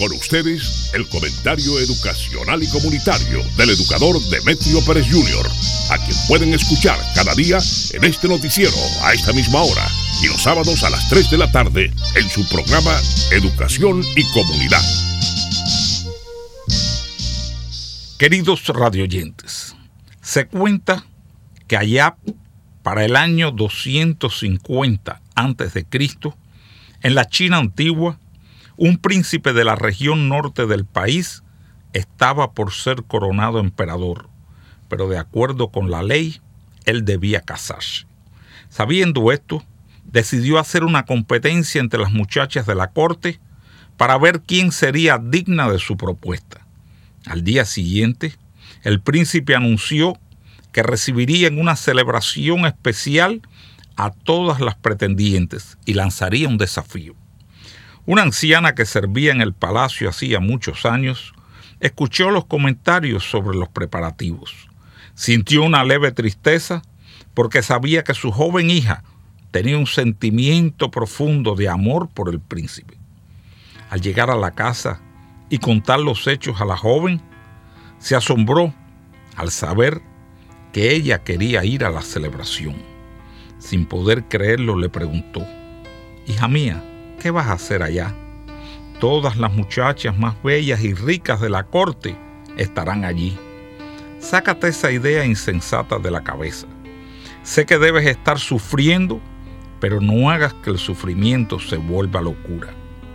Con ustedes, el comentario educacional y comunitario del educador Demetrio Pérez Jr., a quien pueden escuchar cada día en este noticiero a esta misma hora y los sábados a las 3 de la tarde en su programa Educación y Comunidad. Queridos radioyentes, se cuenta que allá para el año 250 a.C., en la China antigua, un príncipe de la región norte del país estaba por ser coronado emperador, pero de acuerdo con la ley, él debía casarse. Sabiendo esto, decidió hacer una competencia entre las muchachas de la corte para ver quién sería digna de su propuesta. Al día siguiente, el príncipe anunció que recibiría en una celebración especial a todas las pretendientes y lanzaría un desafío. Una anciana que servía en el palacio hacía muchos años escuchó los comentarios sobre los preparativos. Sintió una leve tristeza porque sabía que su joven hija tenía un sentimiento profundo de amor por el príncipe. Al llegar a la casa y contar los hechos a la joven, se asombró al saber que ella quería ir a la celebración. Sin poder creerlo, le preguntó: «Hija mía, ¿qué vas a hacer allá? Todas las muchachas más bellas y ricas de la corte estarán allí. Sácate esa idea insensata de la cabeza. Sé que debes estar sufriendo, pero no hagas que el sufrimiento se vuelva locura».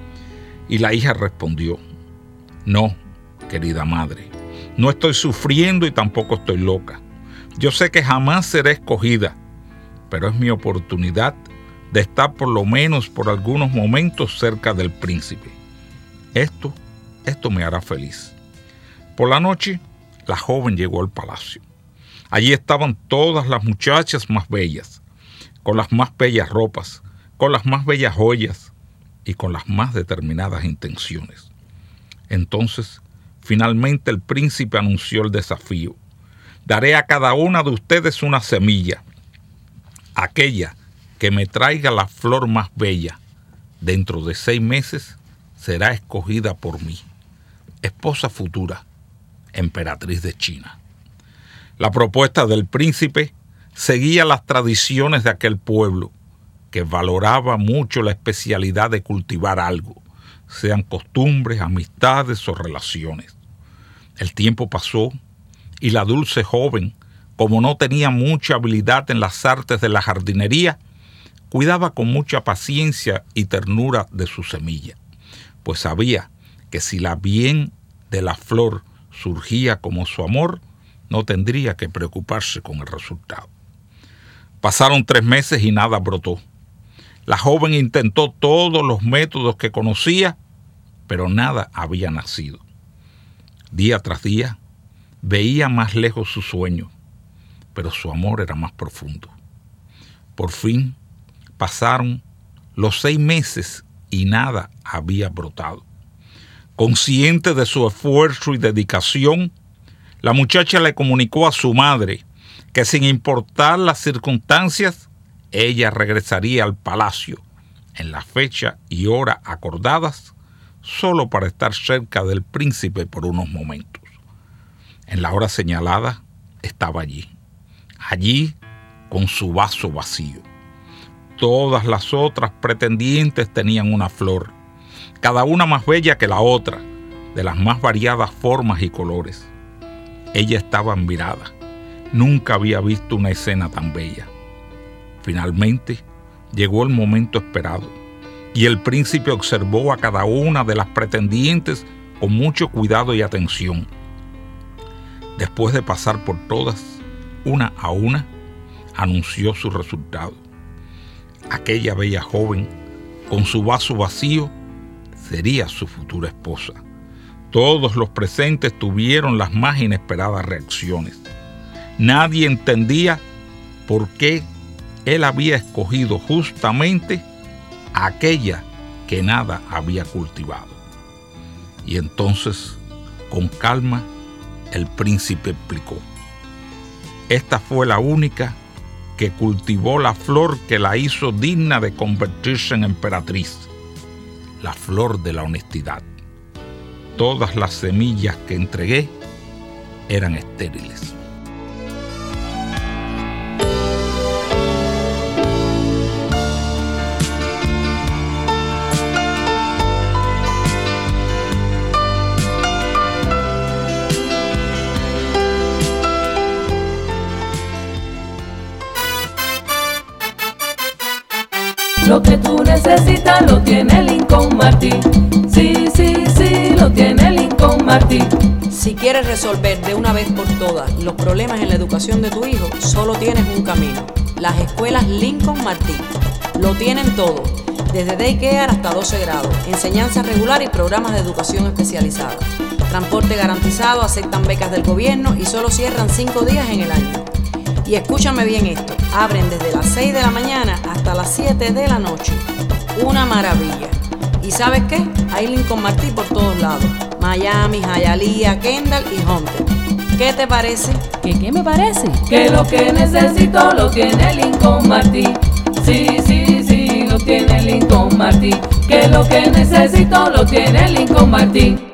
Y la hija respondió: «No, querida madre, no estoy sufriendo y tampoco estoy loca. Yo sé que jamás seré escogida, pero es mi oportunidad de estar por lo menos por algunos momentos cerca del príncipe. Esto me hará feliz». Por la noche, la joven llegó al palacio. Allí estaban todas las muchachas más bellas, con las más bellas ropas, con las más bellas joyas y con las más determinadas intenciones. Entonces, finalmente el príncipe anunció el desafío: «Daré a cada una de ustedes una semilla. Aquella que me traiga la flor más bella, dentro de 6 meses será escogida por mí, esposa futura, emperatriz de China». La propuesta del príncipe seguía las tradiciones de aquel pueblo, que valoraba mucho la especialidad de cultivar algo, sean costumbres, amistades o relaciones. El tiempo pasó y la dulce joven, como no tenía mucha habilidad en las artes de la jardinería, cuidaba con mucha paciencia y ternura de su semilla, pues sabía que si la bien de la flor surgía como su amor, no tendría que preocuparse con el resultado. Pasaron 3 meses y nada brotó. La joven intentó todos los métodos que conocía, pero nada había nacido. Día tras día, veía más lejos su sueño, pero su amor era más profundo. Por fin, pasaron los 6 meses y nada había brotado. Consciente de su esfuerzo y dedicación, la muchacha le comunicó a su madre que sin importar las circunstancias, ella regresaría al palacio en la fecha y hora acordadas, solo para estar cerca del príncipe por unos momentos. En la hora señalada estaba allí con su vaso vacío. Todas las otras pretendientes tenían una flor, cada una más bella que la otra, de las más variadas formas y colores. Ella estaba admirada. Nunca había visto una escena tan bella. Finalmente llegó el momento esperado y el príncipe observó a cada una de las pretendientes con mucho cuidado y atención. Después de pasar por todas, una a una, anunció su resultado. Aquella bella joven, con su vaso vacío, sería su futura esposa. Todos los presentes tuvieron las más inesperadas reacciones. Nadie entendía por qué él había escogido justamente a aquella que nada había cultivado. Y entonces, con calma, el príncipe explicó: «Esta fue la única que cultivó la flor que la hizo digna de convertirse en emperatriz, la flor de la honestidad. todas las semillas que entregué eran estériles. Lo que tú necesitas lo tiene Lincoln Martin. Sí, sí, sí, lo tiene Lincoln Martin. Si quieres resolver de una vez por todas los problemas en la educación de tu hijo, solo tienes un camino: las escuelas Lincoln Martin. Lo tienen todo, desde daycare hasta 12 grados, enseñanza regular y programas de educación especializada. Transporte garantizado, aceptan becas del gobierno y solo cierran 5 días en el año. Y escúchame bien esto, abren desde las 6 de la mañana hasta las 7 de la noche. Una maravilla. ¿Y sabes qué? Hay Lincoln Martin por todos lados: Miami, Hialeah, Kendall y Hunter. ¿Qué te parece? ¿Qué me parece? Que lo que necesito lo tiene Lincoln Martin. Sí, sí, sí, lo tiene Lincoln Martin. Que lo que necesito lo tiene Lincoln Martin.